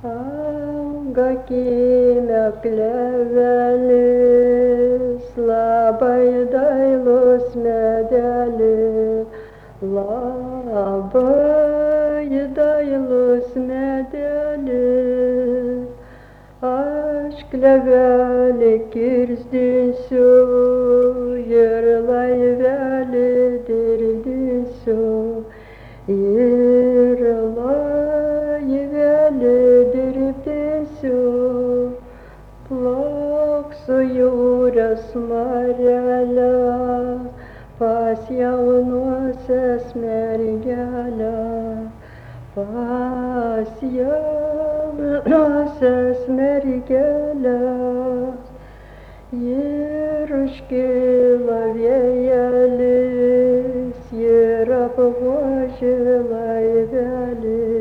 Auga kieme klevelis, labai dailus medelis, labai dailus medelis. Aš klevelį kirzdinsiu ir laivelį dirdinsiu. Ir laivelį dirbtinsiu, plauksiu jūros marelę, pas jaunuosias mergelę, pas jaunuosias mergelės. Ir užkyla vėjelis, ir apvožė laivelį,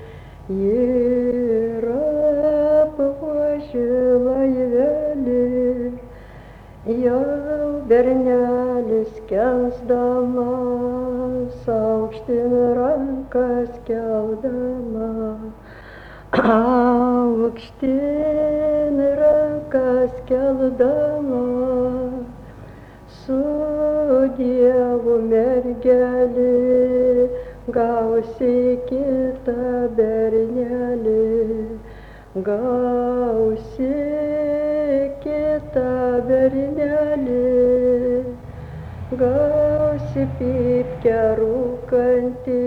ir apvožė laivelį. Jau bernelis kelsdamas, aukštyn rankas keldamas, aukštyn rankas keldamas, su Dievu mergelį, gausi kitą bernelį, gausi kitą bernelį, gausi pypkę rūkantį,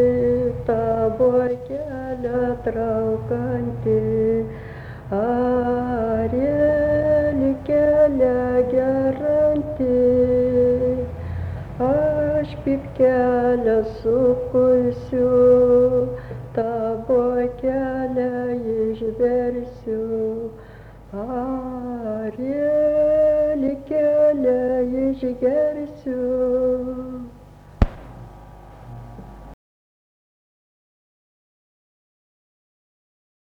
tabokelę traukantį, arielį kelią gerantį. Aš pypkelę sukulsiu, tabokelę išversiu, arielį kelią išgersiu.